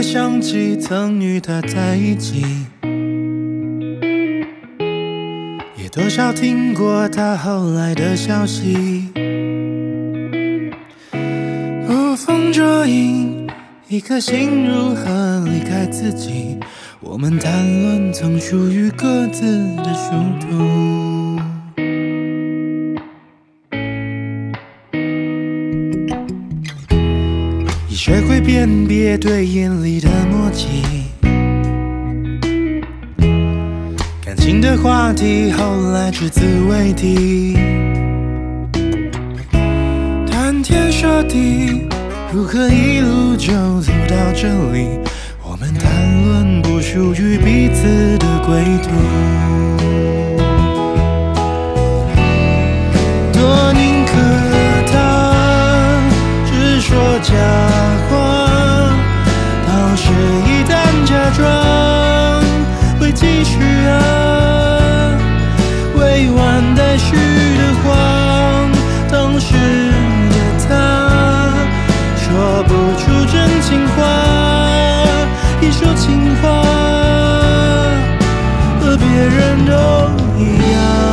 想起曾与他在一起，也多少听过他后来的消息。捕风捉影，一颗心如何离开自己，我们谈论曾属于各自的殊途。已学会辨别对眼里的默契，感情的话题后来只字未提。谈天说地，如何一路就走到这里，我们谈论不属于彼此的归途。多宁可他只说假话，到时一旦假装会继续啊，未完待续的谎，当时的他说不出真情话，一说情话和别人都一样。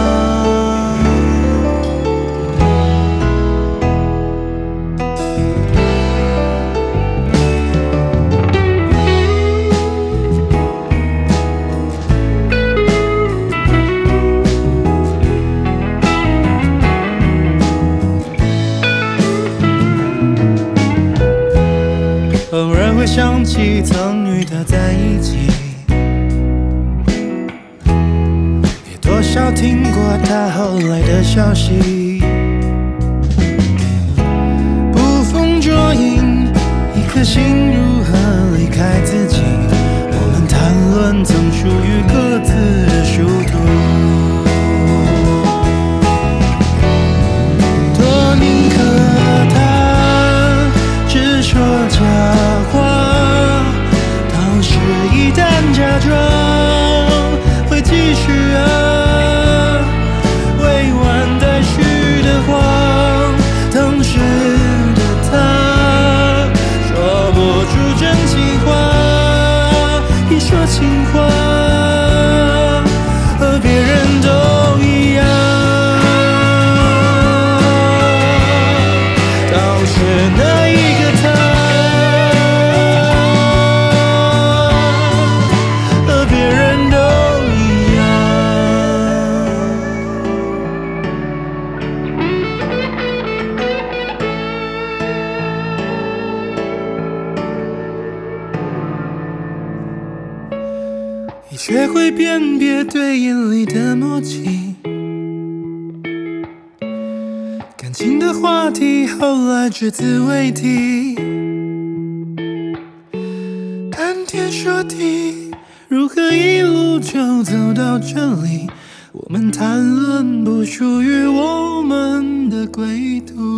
偶然会想起曾与他在一起，也多少听过他后来的消息。捕风捉影，一颗心如何离开自己，我们谈论曾属于各自的殊途。多宁可他只说假话，当时一旦假装会继续啊，未完待续的谎，当时的他说不出真情话，一说情话和别人都一样，当时那一个他和别人都一样。已学会辨别对眼里的默契，感情的话题后来只字未提。谈天说地，如何一路就走到这里，我们谈论不属于我们的归途。